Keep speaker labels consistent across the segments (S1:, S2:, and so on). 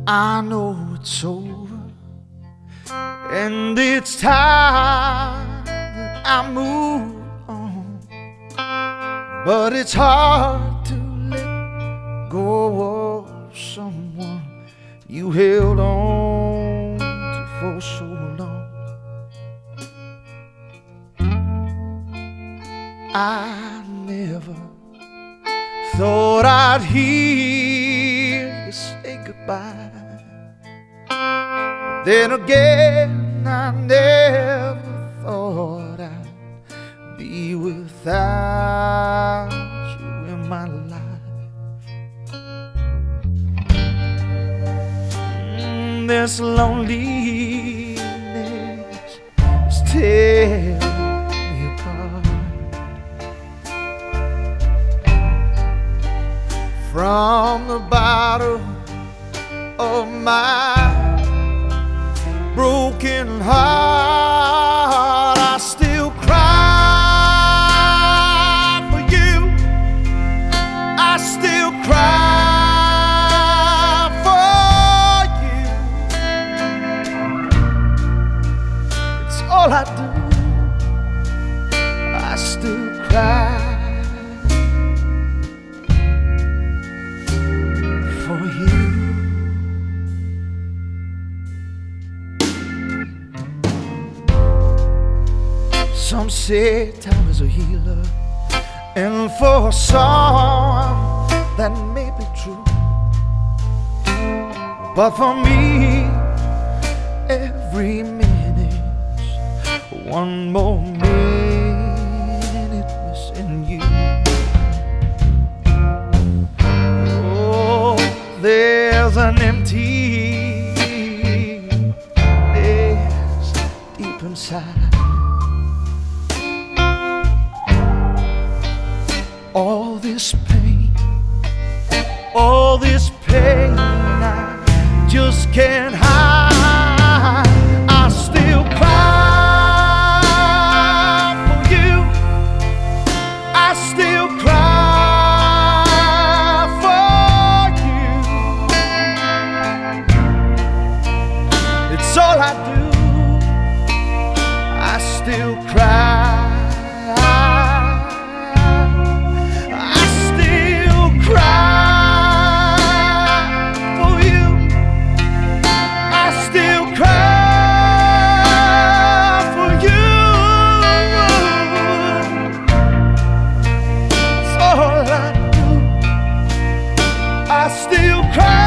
S1: I know it's over, and it's time that I move on. But it's hard to let go of someone you held on to for so long. I never thought I'd hear you say goodbye. Then again, I never thought I'd be without you in my life. This loneliness is tearing me apart. From the bottom of my broken heart, I still cry for you. I still cry for you. It's all I do. I still cry for you. Some say time is a healer, and for some that may be true. But for me, every minute's one more minute missing you. Oh, there's an emptiness deep inside. All this pain, I just can't hide. I still cry for you. I still cry for you. It's all I do. I still cry. I still cry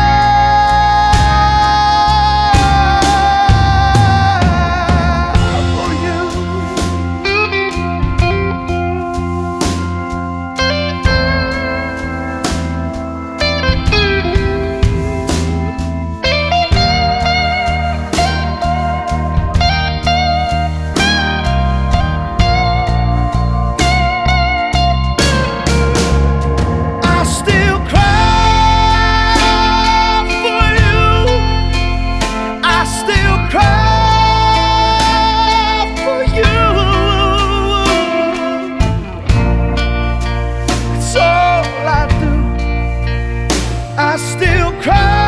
S1: for you. I still cry.